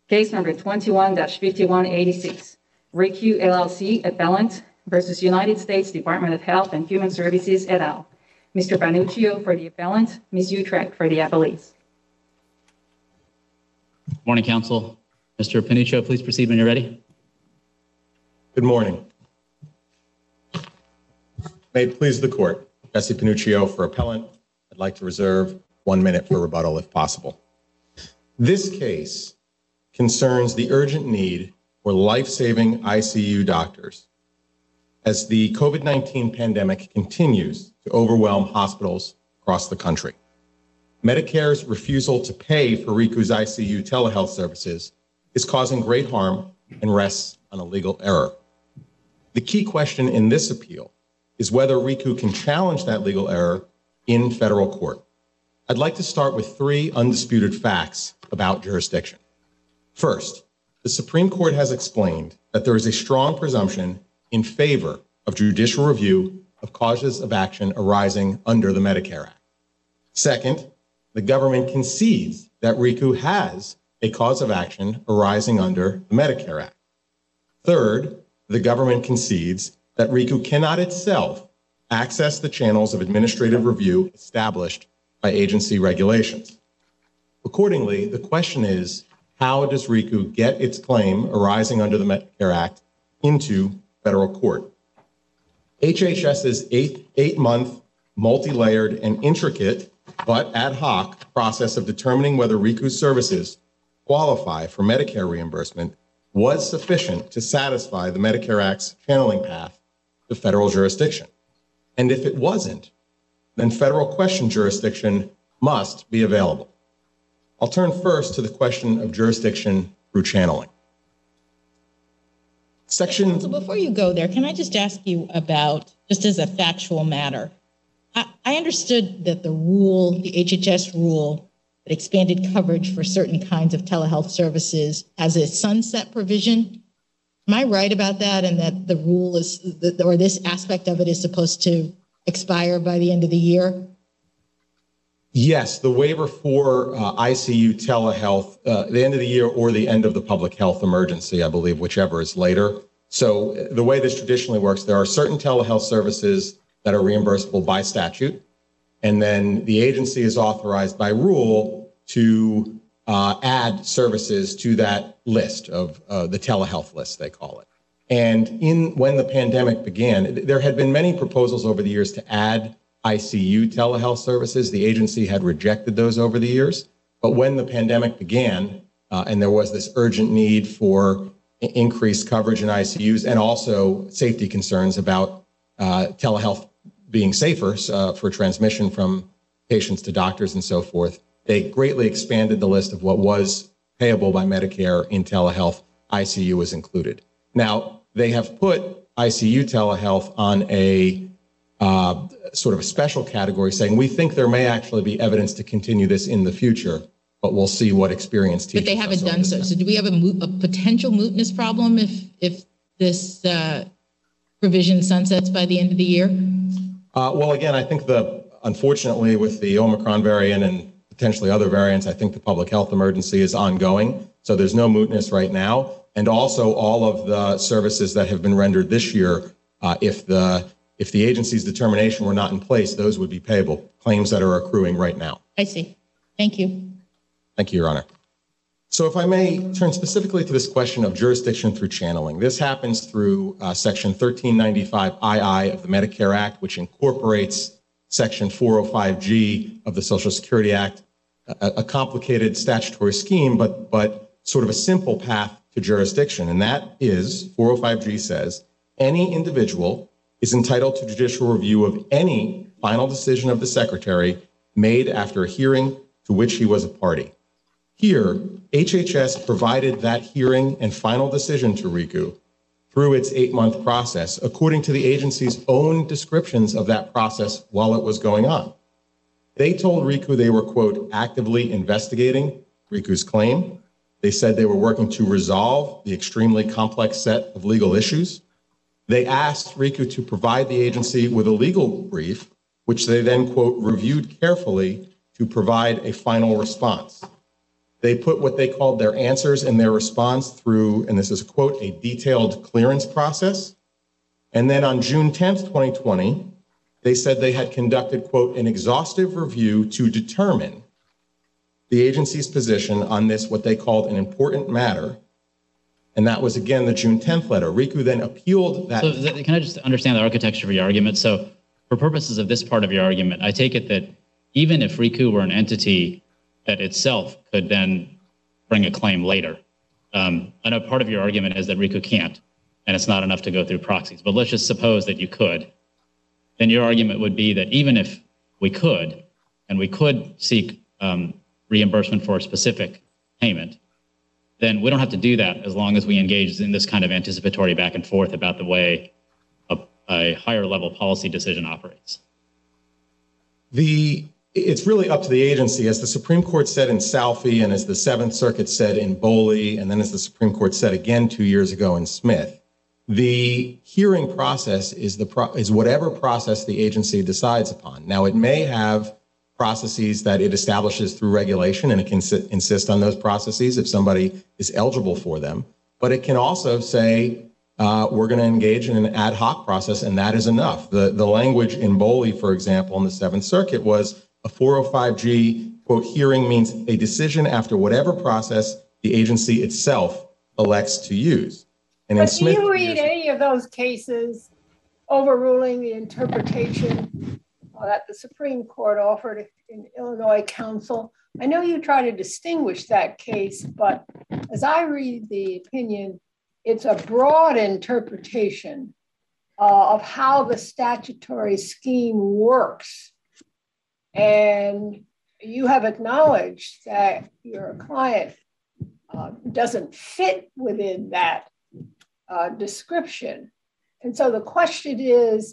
Case number 21-5186, RICU LLC Appellant versus United States Department of Health and Human Services et al. Mr. Panuccio for the appellant, Ms. Utrecht for the appellees. Morning, counsel. Mr. Panuccio, please proceed when you're ready. Good morning. May it please the court, Jesse Panuccio for appellant. I'd like to reserve 1 minute for rebuttal if possible. This case concerns the urgent need for life-saving ICU doctors as the COVID-19 pandemic continues to overwhelm hospitals across the country. Medicare's refusal to pay for RICU's ICU telehealth services is causing great harm and rests on a legal error. The key question in this appeal is whether RICU can challenge that legal error in federal court. I'd like to start with 3 undisputed facts about jurisdiction. First, the Supreme Court has explained that there is a strong presumption in favor of judicial review of causes of action arising under the Medicare Act. Second, the government concedes that RICU has a cause of action arising under the Medicare Act. Third, the government concedes that RICU cannot itself access the channels of administrative review established by agency regulations. Accordingly, the question is, how does RICU get its claim arising under the Medicare Act into federal court? HHS's 8-month, multi-layered, and intricate, but ad hoc process of determining whether RICU's services qualify for Medicare reimbursement was sufficient to satisfy the Medicare Act's channeling path to federal jurisdiction. And if it wasn't, then federal question jurisdiction must be available. I'll turn first to the question of jurisdiction through channeling. So before you go there, can I just ask you about, just as a factual matter, I understood that the HHS rule that expanded coverage for certain kinds of telehealth services has a sunset provision. Am I right about that, and that the rule is, or this aspect of it is supposed to expire by the end of the year? Yes, the waiver for ICU telehealth, the end of the year or the end of the public health emergency, I believe, whichever is later. So the way this traditionally works, there are certain telehealth services that are reimbursable by statute, and then the agency is authorized by rule to add services to that list of the telehealth list, they call it. And when the pandemic began, there had been many proposals over the years to add ICU telehealth services. The agency had rejected those over the years. But when the pandemic began, and there was this urgent need for increased coverage in ICUs and also safety concerns about telehealth being safer for transmission from patients to doctors and so forth, they greatly expanded the list of what was payable by Medicare in telehealth. ICU was included. Now, they have put ICU telehealth on a sort of a special category, saying we think there may actually be evidence to continue this in the future, but we'll see what experience teaches. But they haven't done so. So do we have a potential mootness problem if this provision sunsets by the end of the year? Well, again, I think unfortunately with the Omicron variant and potentially other variants, I think the public health emergency is ongoing. So there's no mootness right now. And also all of the services that have been rendered this year, if the agency's determination were not in place, those would be payable, claims that are accruing right now. I see. Thank you. Thank you, Your Honor. So if I may turn specifically to this question of jurisdiction through channeling. This happens through Section 1395 II of the Medicare Act, which incorporates Section 405G of the Social Security Act, a complicated statutory scheme, but sort of a simple path to jurisdiction. And that is, 405G says, any individual is entitled to judicial review of any final decision of the Secretary made after a hearing to which he was a party. Here, HHS provided that hearing and final decision to RICU through its 8-month process, according to the agency's own descriptions of that process while it was going on. They told RICU they were, quote, actively investigating RICU's claim. They said they were working to resolve the extremely complex set of legal issues. They asked RICU to provide the agency with a legal brief, which they then, quote, reviewed carefully to provide a final response. They put what they called their answers and their response through, and this is a quote, a detailed clearance process. And then on June 10th, 2020, they said they had conducted, quote, an exhaustive review to determine the agency's position on this, what they called an important matter. And that was, again, the June 10th letter. RICU then appealed that. So can I just understand the architecture of your argument? So for purposes of this part of your argument, I take it that even if RICU were an entity that itself could then bring a claim later. I know part of your argument is that RICU can't, and it's not enough to go through proxies. But let's just suppose that you could. Then your argument would be that even if we could, and we could seek reimbursement for a specific payment, then we don't have to do that as long as we engage in this kind of anticipatory back and forth about the way a higher level policy decision operates. It's really up to the agency, as the Supreme Court said in Salphy, and as the Seventh Circuit said in Boley, and then as the Supreme Court said again 2 years ago in Smith. The hearing process is whatever process the agency decides upon. Now, it may have processes that it establishes through regulation, and it can insist on those processes if somebody is eligible for them. But it can also say, we're going to engage in an ad hoc process, and that is enough. The language in Boley, for example, in the Seventh Circuit was a 405G, quote, hearing means a decision after whatever process the agency itself elects to use. And but do you read any of those cases overruling the interpretation that the Supreme Court offered in Illinois Council? I know you try to distinguish that case, but as I read the opinion, it's a broad interpretation of how the statutory scheme works. And you have acknowledged that your client doesn't fit within that description. And so the question is,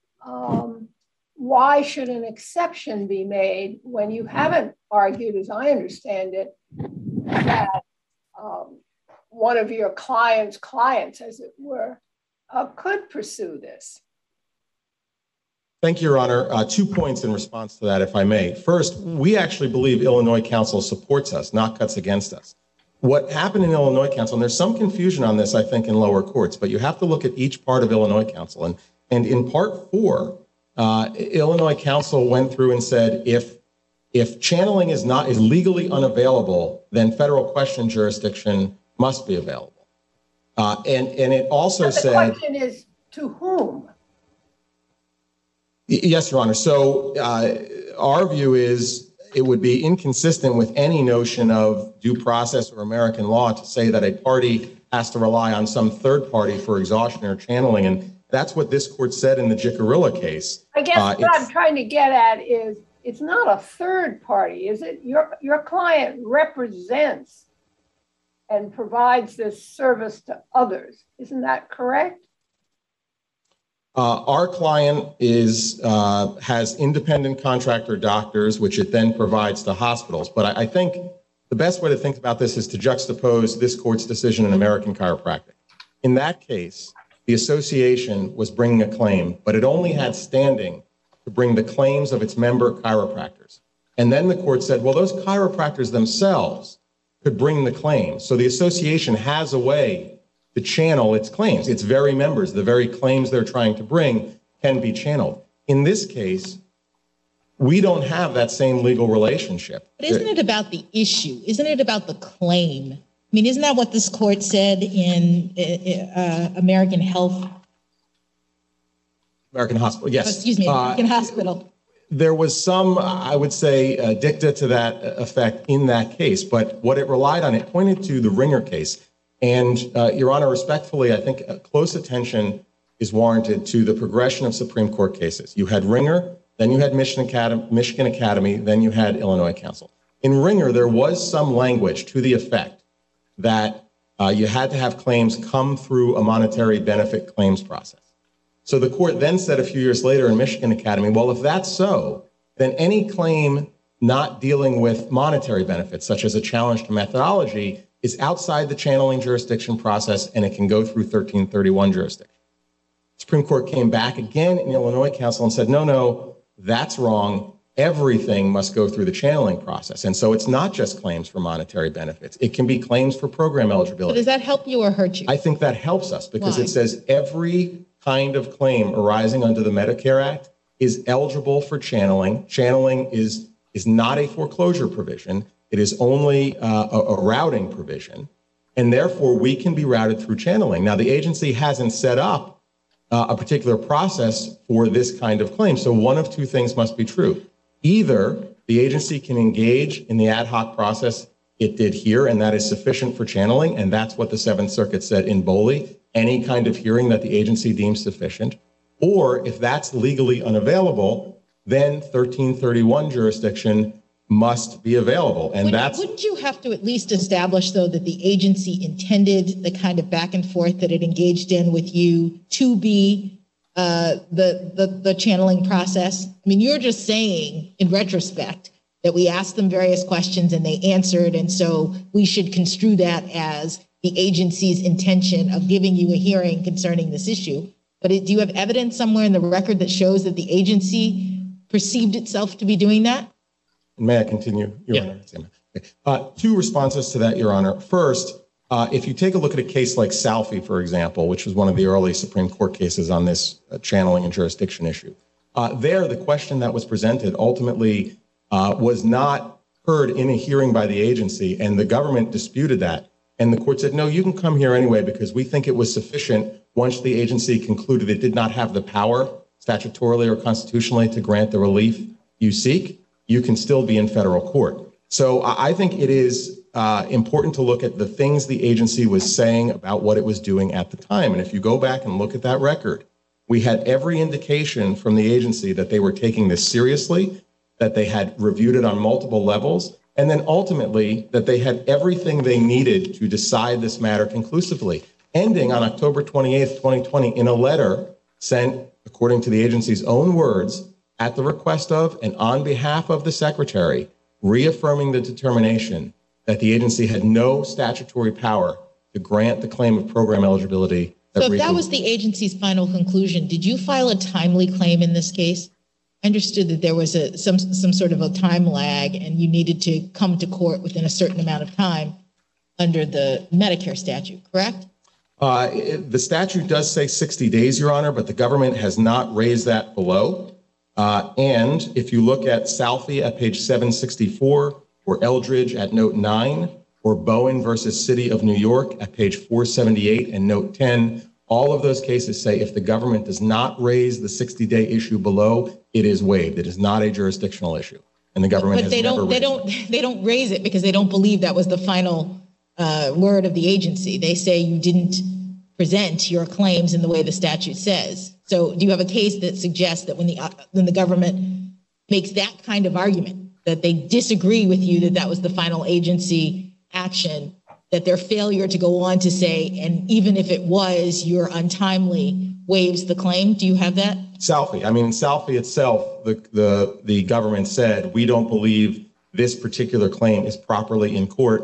why should an exception be made when you haven't argued, as I understand it, that one of your clients, as it were, could pursue this? Thank you, Your Honor. 2 points in response to that, if I may. First, we actually believe Illinois Council supports us, not cuts against us. What happened in Illinois Council, and there's some confusion on this, I think, in lower courts, but you have to look at each part of Illinois Council. And in Part 4, Illinois Council went through and said, if channeling is legally unavailable, then federal question jurisdiction must be available. And it also said— the question is, to whom? Yes, Your Honor. So our view is it would be inconsistent with any notion of due process or American law to say that a party has to rely on some third party for exhaustion or channeling. And that's what this court said in the Jicarilla case. I guess what I'm trying to get at is it's not a third party, is it? Your client represents and provides this service to others. Isn't that correct? Our client has independent contractor doctors, which it then provides to hospitals. But I think the best way to think about this is to juxtapose this court's decision in American Chiropractic. In that case, the association was bringing a claim, but it only had standing to bring the claims of its member chiropractors. And then the court said, well, those chiropractors themselves could bring the claim. So the association has a way to channel its claims. Its very members, the very claims they're trying to bring, can be channeled. In this case, we don't have that same legal relationship. But isn't it about the issue? Isn't it about the claim? I mean, isn't that what this court said in American Hospital? Yes. Excuse me, American Hospital. There was some, I would say, dicta to that effect in that case. But what it relied on, it pointed to the Ringer case. And, Your Honor, respectfully, I think close attention is warranted to the progression of Supreme Court cases. You had Ringer, then you had Michigan Academy, then you had Illinois Council. In Ringer, there was some language to the effect that you had to have claims come through a monetary benefit claims process. So the court then said a few years later in Michigan Academy, well, if that's so, then any claim not dealing with monetary benefits, such as a challenge to methodology, is outside the channeling jurisdiction process, and it can go through 1331 jurisdiction. Supreme Court came back again in Illinois Council and said, no, that's wrong, everything must go through the channeling process. And so it's not just claims for monetary benefits. It can be claims for program So eligibility. does that help you or hurt you? I think that helps us because Why? it says every kind of claim arising under the Medicare Act is eligible for channeling. Channeling is not a foreclosure provision. It is only a routing provision. And therefore, we can be routed through channeling. Now, the agency hasn't set up a particular process for this kind of claim. So one of two things must be true. Either the agency can engage in the ad hoc process it did here, and that is sufficient for channeling, and that's what the Seventh Circuit said in Boley, any kind of hearing that the agency deems sufficient. Or if that's legally unavailable, then 1331 jurisdiction must be available. And Wouldn't you have to at least establish, though, that the agency intended the kind of back and forth that it engaged in with you to be the channeling process? I mean, you're just saying, in retrospect, that we asked them various questions and they answered, and so we should construe that as the agency's intention of giving you a hearing concerning this issue. But do you have evidence somewhere in the record that shows that the agency perceived itself to be doing that? May I continue, Your Honor? Okay. Two responses to that, Your Honor. First, if you take a look at a case like Salfi, for example, which was one of the early Supreme Court cases on this channeling and jurisdiction issue, there the question that was presented ultimately was not heard in a hearing by the agency, and the government disputed that. And the court said, no, you can come here anyway because we think it was sufficient once the agency concluded it did not have the power statutorily or constitutionally to grant the relief you seek. You can still be in federal court. So I think it is important to look at the things the agency was saying about what it was doing at the time. And if you go back and look at that record, we had every indication from the agency that they were taking this seriously, that they had reviewed it on multiple levels, and then ultimately that they had everything they needed to decide this matter conclusively, ending on October 28th, 2020, in a letter sent, according to the agency's own words, at the request of and on behalf of the secretary, reaffirming the determination that the agency had no statutory power to grant the claim of program eligibility. So if that was the agency's final conclusion, did you file a timely claim in this case? I understood that there was some sort of a time lag and you needed to come to court within a certain amount of time under the Medicare statute, correct? The statute does say 60 days, Your Honor, but the government has not raised that below. And if you look at Salfi at page 764, or Eldridge at note 9, or Bowen versus City of New York at page 478 and note 10, all of those cases say if the government does not raise the 60-day issue below, it is waived. It is not a jurisdictional issue, and the government has never raised it. They don't raise it because they don't believe that was the final word of the agency. They say you didn't present your claims in the way the statute says. So do you have a case that suggests that when the government makes that kind of argument, that they disagree with you that that was the final agency action, that their failure to go on to say, and even if it was, you're untimely, waives the claim? Do you have that? Salfi. I mean, in Salfi itself, the government said, we don't believe this particular claim is properly in court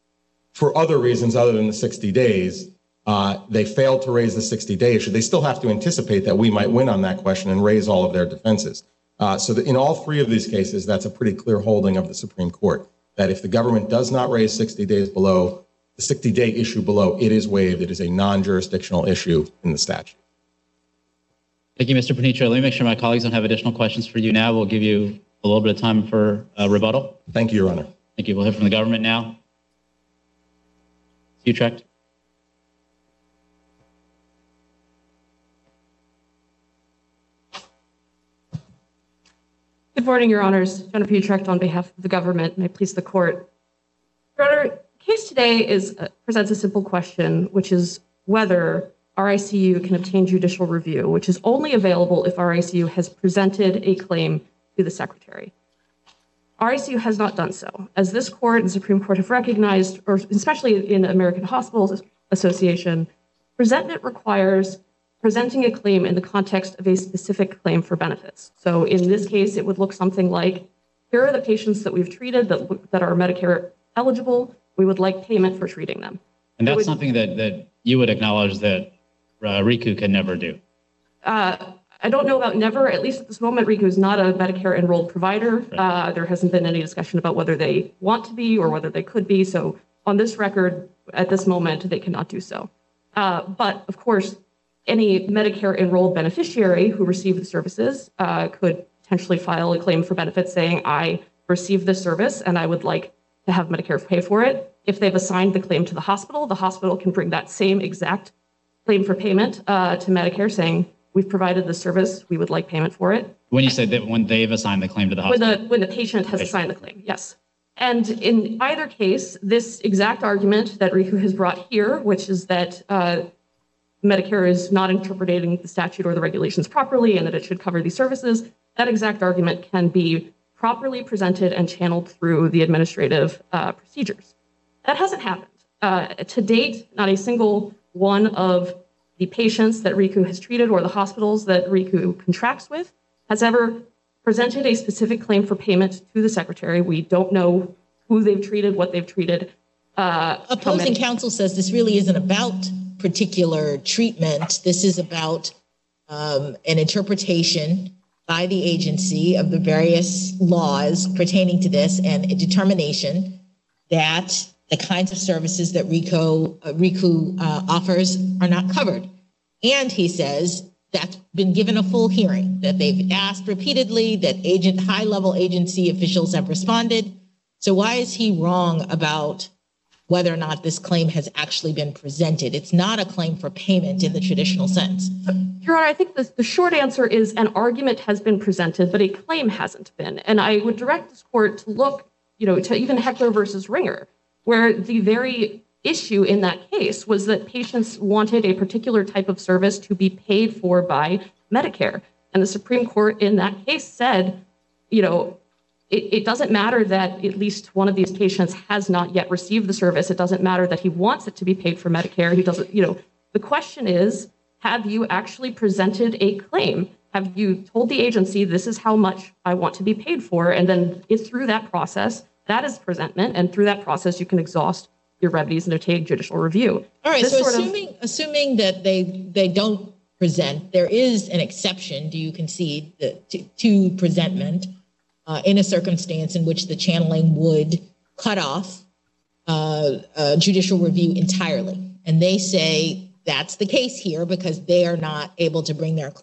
for other reasons other than the 60 days. They failed to raise the 60-day issue. They still have to anticipate that we might win on that question and raise all of their defenses. So that in all three of these cases, that's a pretty clear holding of the Supreme Court, that if the government does not raise 60 days below, the 60-day issue below, it is waived. It is a non-jurisdictional issue in the statute. Thank you, Mr. Panitro. Let me make sure my colleagues don't have additional questions for you now. We'll give you a little bit of time for rebuttal. Thank you, Your Honor. Thank you. We'll hear from the government now. Utrecht. Good morning, Your Honors. Jennifer Utrecht on behalf of the government. May it please the court. Your Honor, the case today presents a simple question, which is whether RICU can obtain judicial review, which is only available if RICU has presented a claim to the Secretary. RICU has not done so. As this court and Supreme Court have recognized, or especially in American Hospitals Association, presentment requires presenting a claim in the context of a specific claim for benefits. So in this case, it would look something like, here are the patients that we've treated that are Medicare eligible. We would like payment for treating them. And that's something that you would acknowledge that RICU can never do. I don't know about never, at least at this moment, RICU is not a Medicare enrolled provider. There hasn't been any discussion about whether they want to be or whether they could be. So on this record, at this moment, they cannot do so. But of course, any Medicare enrolled beneficiary who received the services could potentially file a claim for benefits saying, I received this service and I would like to have Medicare pay for it. If they've assigned the claim to the hospital can bring that same exact claim for payment to Medicare saying, we've provided the service, we would like payment for it. When you say that when they've assigned the claim to the hospital? When the patient has assigned the claim, yes. And in either case, this exact argument that RICU has brought here, which is that Medicare is not interpreting the statute or the regulations properly and that it should cover these services, that exact argument can be properly presented and channeled through the administrative procedures. That hasn't happened. To date, not a single one of the patients that RICU has treated or the hospitals that RICU contracts with has ever presented a specific claim for payment to the secretary. We don't know who they've treated, what they've treated. Opposing counsel says this really isn't about particular treatment. This is about an interpretation by the agency of the various laws pertaining to this and a determination that the kinds of services that RICU offers are not covered. And he says that's been given a full hearing, that they've asked repeatedly, that high-level agency officials have responded. So why is he wrong about whether or not this claim has actually been presented? It's not a claim for payment in the traditional sense. Your Honor, I think the short answer is an argument has been presented, but a claim hasn't been. And I would direct this court to look, to even Heckler versus Ringer, where the very issue in that case was that patients wanted a particular type of service to be paid for by Medicare. And the Supreme Court in that case said, it doesn't matter that at least one of these patients has not yet received the service. It doesn't matter that he wants it to be paid for Medicare. He doesn't, the question is, have you actually presented a claim? Have you told the agency, this is how much I want to be paid for? And then it's through that process, that is presentment. And through that process, you can exhaust your remedies and obtain judicial review. All right, so assuming that they don't present, there is an exception, do you concede, to presentment in a circumstance in which the channeling would cut off judicial review entirely. And they say that's the case here because they are not able to bring their claim.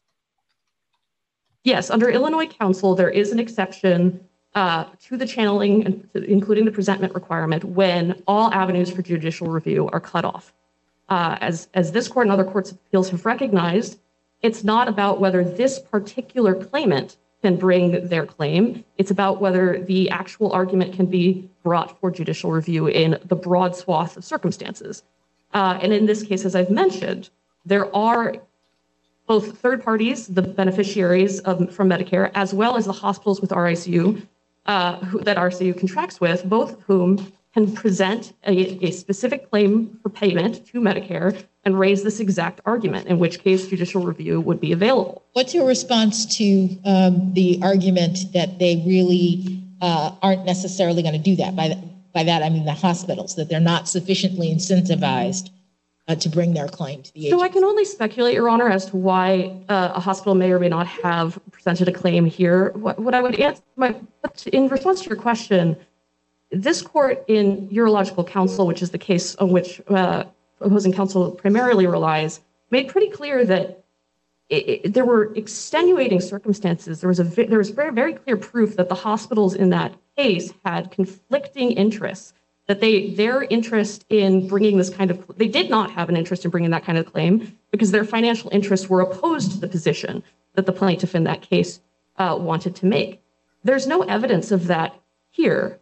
Yes, under Illinois Council, there is an exception to the channeling, including the presentment requirement, when all avenues for judicial review are cut off. As this court and other courts of appeals have recognized, it's not about whether this particular claimant can bring their claim. It's about whether the actual argument can be brought for judicial review in the broad swath of circumstances. And in this case, as I've mentioned, there are both third parties, the beneficiaries from Medicare, as well as the hospitals with RICU that RICU contracts with, both of whom can present a specific claim for payment to Medicare and raise this exact argument, in which case judicial review would be available. What's your response to the argument that they really aren't necessarily going to do that? By that, I mean the hospitals, that they're not sufficiently incentivized to bring their claim to the agency. So I can only speculate, Your Honor, as to why a hospital may or may not have presented a claim here. What I would answer, in response to your question, this court in Urological Council, which is the case on which opposing counsel primarily relies, made pretty clear that there were extenuating circumstances. There was very, very clear proof that the hospitals in that case had conflicting interests, that their interest in bringing this kind of, they did not have an interest in bringing that kind of claim because their financial interests were opposed to the position that the plaintiff in that case wanted to make. There's no evidence of that here.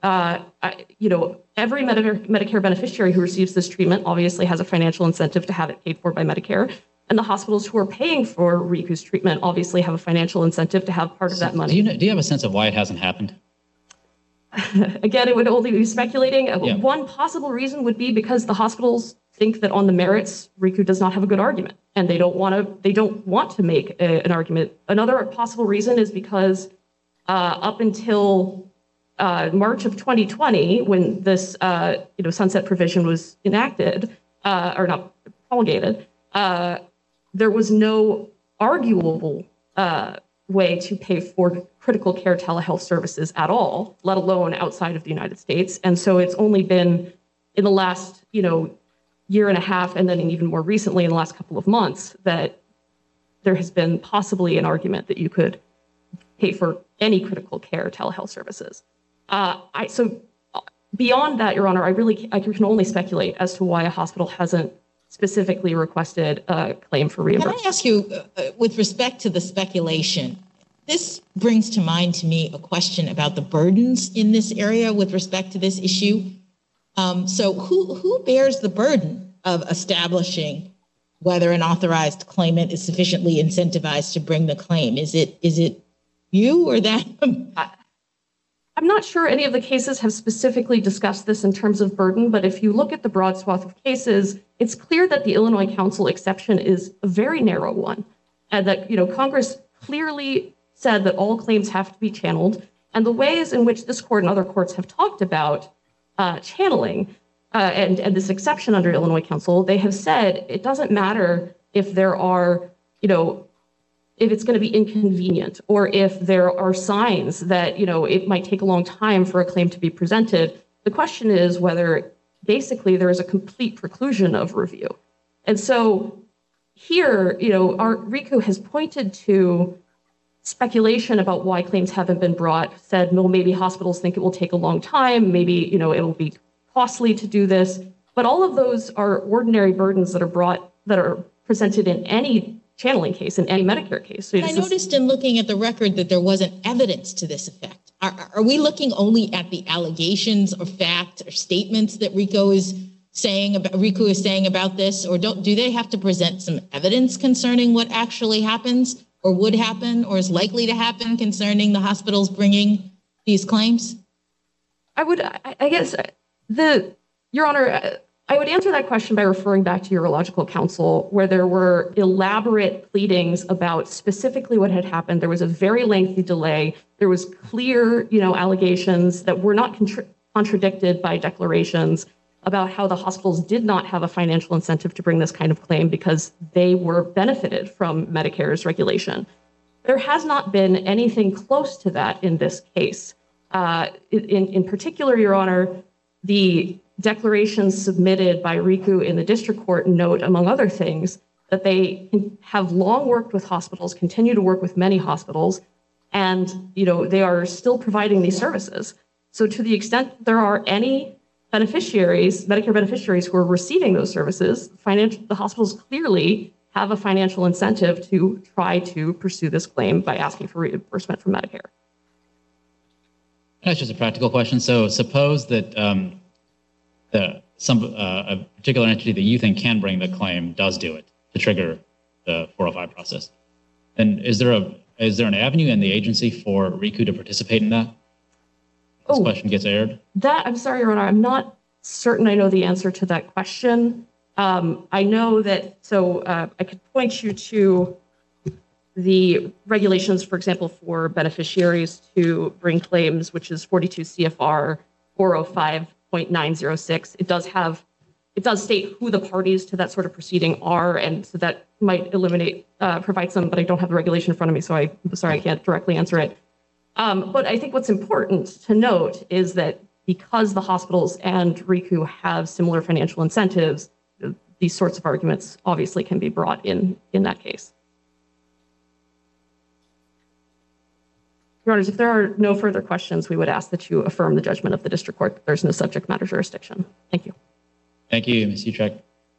Every Medicare beneficiary who receives this treatment obviously has a financial incentive to have it paid for by Medicare. And the hospitals who are paying for RICU's treatment obviously have a financial incentive to have part of that money. Do you have a sense of why it hasn't happened? Again, it would only be speculating. Yeah. One possible reason would be because the hospitals think that on the merits, RICU does not have a good argument, and they don't want to make an argument. Another possible reason is because up until March of 2020, when this sunset provision was enacted or not promulgated, there was no arguable way to pay for critical care telehealth services at all, let alone outside of the United States. And so it's only been in the last, year and a half, and then even more recently in the last couple of months, that there has been possibly an argument that you could pay for any critical care telehealth services. So beyond that, Your Honor, I can only speculate as to why a hospital hasn't specifically requested a claim for reimbursement. Can I ask you, with respect to the speculation, this brings to mind to me a question about the burdens in this area with respect to this issue. So who bears the burden of establishing whether an authorized claimant is sufficiently incentivized to bring the claim? Is it you or them? I'm not sure any of the cases have specifically discussed this in terms of burden, but if you look at the broad swath of cases, it's clear that the Illinois Council exception is a very narrow one, and that Congress clearly said that all claims have to be channeled, and the ways in which this court and other courts have talked about channeling and this exception under Illinois Council, they have said it doesn't matter if there are, if it's going to be inconvenient, or if there are signs that, it might take a long time for a claim to be presented. The question is whether basically there is a complete preclusion of review. And so here, our RICO has pointed to speculation about why claims haven't been brought, said, well, maybe hospitals think it will take a long time, maybe, it'll be costly to do this. But all of those are ordinary burdens that are presented in any channeling case, in any Medicare case. So I noticed in looking at the record that there wasn't evidence to this effect. Are we looking only at the allegations or facts or statements that RICO is saying about this, or do they have to present some evidence concerning what actually happens, or would happen, or is likely to happen concerning the hospitals bringing these claims? Your Honor, I would answer that question by referring back to Urological Council, where there were elaborate pleadings about specifically what had happened. There was a very lengthy delay. There was clear, allegations that were not contradicted by declarations about how the hospitals did not have a financial incentive to bring this kind of claim because they were benefited from Medicare's regulation. There has not been anything close to that in this case. In particular, Your Honor, the declarations submitted by RICO in the district court note, among other things, that they have long worked with hospitals, continue to work with many hospitals, and they are still providing these services. So to the extent there are any beneficiaries, Medicare beneficiaries who are receiving those services, the hospitals clearly have a financial incentive to try to pursue this claim by asking for reimbursement from Medicare. That's just a practical question. So suppose that a particular entity that you think can bring the claim does do it to trigger the 405 process. And is there an avenue in the agency for RICO to participate in that? This question gets aired? I'm sorry, Your Honor, I'm not certain I know the answer to that question. I know that, I could point you to the regulations, for example, for beneficiaries to bring claims, which is 42 CFR 405.906. It does state who the parties to that sort of proceeding are, and so that might provide some, but I don't have the regulation in front of me, so I'm sorry I can't directly answer it. But I think what's important to note is that because the hospitals and RICO have similar financial incentives, these sorts of arguments obviously can be brought in that case. Your Honors, if there are no further questions, we would ask that you affirm the judgment of the district court that there's no subject matter jurisdiction. Thank you. Thank you, Ms. Utrecht.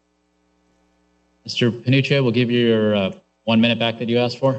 Mr. Panuccio, we'll give you your 1 minute back that you asked for.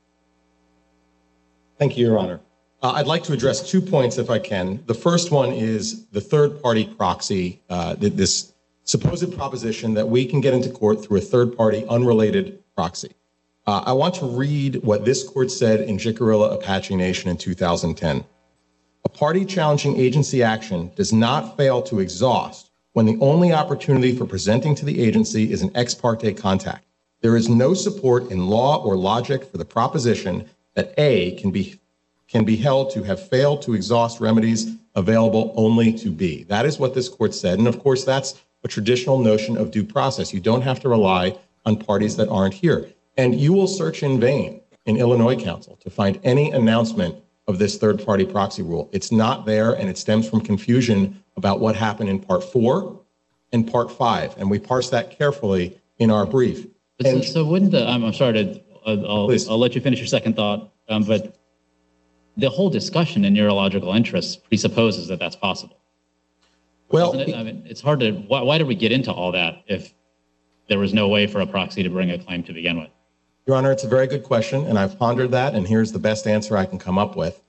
Thank you, Your Honor. I'd like to address 2 points if I can. The first one is the third-party proxy, this supposed proposition that we can get into court through a third-party unrelated proxy. I want to read what this court said in Jicarilla Apache Nation in 2010. A party challenging agency action does not fail to exhaust when the only opportunity for presenting to the agency is an ex parte contact. There is no support in law or logic for the proposition that A can be held to have failed to exhaust remedies available only to B. That is what this court said. And of course, that's a traditional notion of due process. You don't have to rely on parties that aren't here. And you will search in vain in Illinois Council to find any announcement of this third-party proxy rule. It's not there, and it stems from confusion about what happened in Part 4 and Part 5, and we parse that carefully in our brief. And So wouldn't the, I'm sorry to, Please. I'll let you finish your second thought, but the whole discussion in neurological interests presupposes that that's possible. well, Isn't it? I mean, it's hard to, why did we get into all that if there was no way for a proxy to bring a claim to begin with? Your Honor, it's a very good question, and I've pondered that, and here's the best answer I can come up with.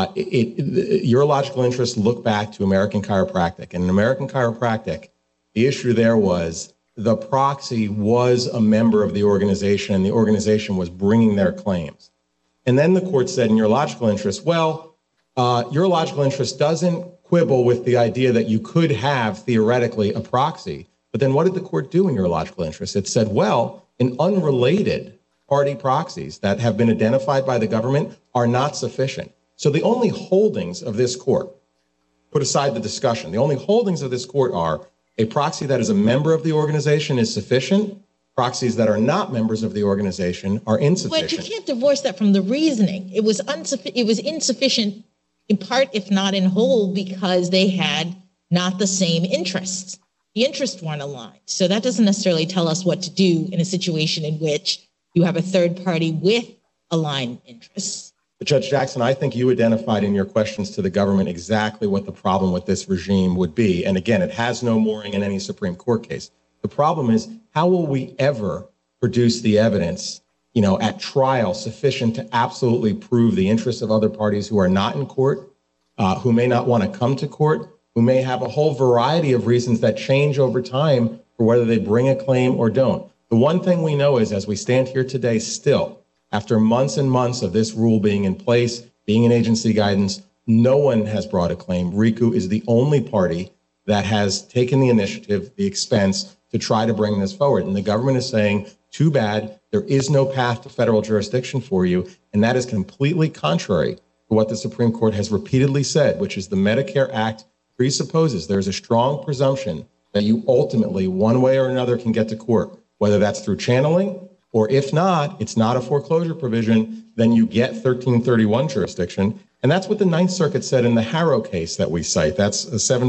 Urological interests look back to American chiropractic, and in American chiropractic, the issue there was the proxy was a member of the organization, and the organization was bringing their claims. And then the court said in urological interest, well, urological interest doesn't quibble with the idea that you could have theoretically a proxy. But then what did the court do in urological interest? It said, well, in unrelated party proxies that have been identified by the government are not sufficient. So the only holdings of this court, put aside the discussion, the only holdings of this court are a proxy that is a member of the organization is sufficient. Proxies that are not members of the organization are insufficient. But you can't divorce that from the reasoning. It was insufficient in part, if not in whole, because they had not the same interests. The interests weren't aligned. So that doesn't necessarily tell us what to do in a situation in which you have a third party with aligned interests. But Judge Jackson, I think you identified in your questions to the government exactly what the problem with this regime would be. And again, it has no mooring in any Supreme Court case. The problem is, how will we ever produce the evidence, at trial sufficient to absolutely prove the interests of other parties who are not in court, who may not want to come to court, who may have a whole variety of reasons that change over time for whether they bring a claim or don't. The one thing we know is, as we stand here today still, after months and months of this rule being in place, being in agency guidance, no one has brought a claim. RICU is the only party that has taken the initiative, the expense to try to bring this forward. And the government is saying, too bad, there is no path to federal jurisdiction for you. And that is completely contrary to what the Supreme Court has repeatedly said, which is the Medicare Act presupposes there's a strong presumption that you ultimately, one way or another, can get to court, whether that's through channeling, or if not, it's not a foreclosure provision, then you get 1331 jurisdiction. And that's what the Ninth Circuit said in the Harrow case that we cite. That's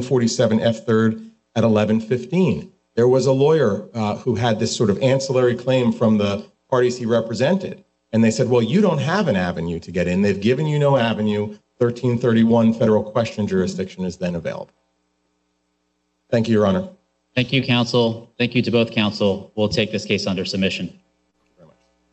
747 F3rd at 1115. There was a lawyer who had this sort of ancillary claim from the parties he represented. And they said, well, you don't have an avenue to get in. They've given you no avenue. 1331 federal question jurisdiction is then available. Thank you, Your Honor. Thank you, counsel. Thank you to both counsel. We'll take this case under submission.